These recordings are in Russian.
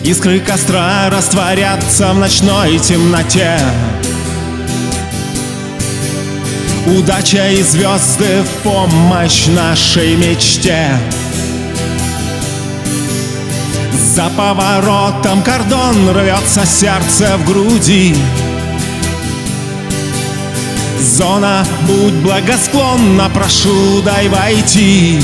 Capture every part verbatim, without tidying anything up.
Искры костра растворятся в ночной темноте. Удача и звезды в помощь нашей мечте. За поворотом кордон рвется сердце в груди. Зона, будь благосклонна, прошу, дай войти.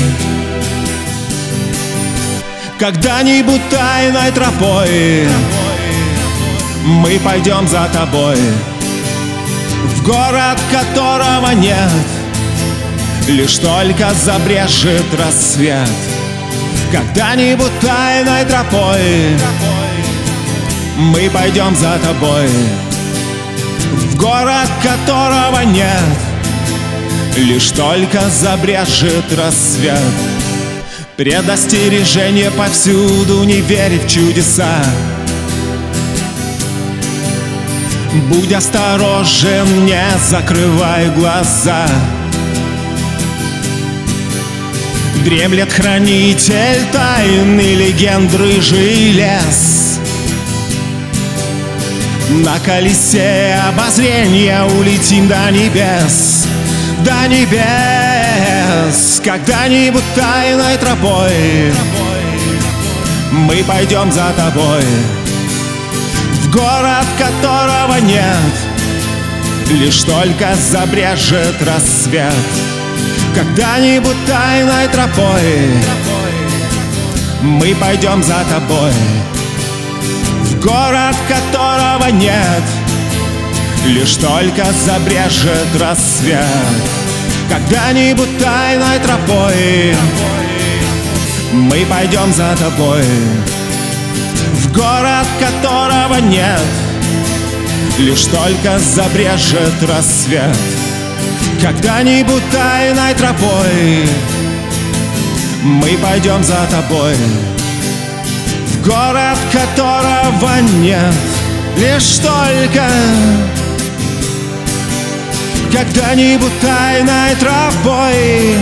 Когда-нибудь тайной тропой мы пойдем за тобой в город, которого нет, лишь только забрежет рассвет. Когда-нибудь тайной тропой мы пойдем за тобой в город, которого нет, лишь только забрежет рассвет. Предостережение повсюду, не верь в чудеса. Будь осторожен, не закрывай глаза. Дремлет хранитель тайны легенд, рыжий лес. На колесе обозрения улетим до небес, до небес. Когда-нибудь тайной тропой мы пойдем за тобой в город, которого нет, лишь только забрежет рассвет. Когда-нибудь тайной тропой мы пойдем за тобой в город, которого нет, лишь только забрежет рассвет. Когда-нибудь тайной тропой мы пойдем за тобой в город, которого нет, лишь только забрежет рассвет. Когда-нибудь тайной тропой мы пойдем за тобой в город, которого нет, лишь только когда-нибудь тайной тропой.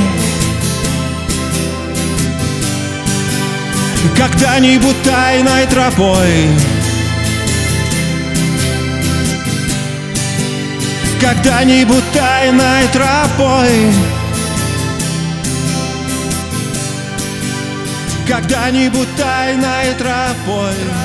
Когда-нибудь тайной тропой. Когда-нибудь тайной тропой. Когда-нибудь тайной тропой.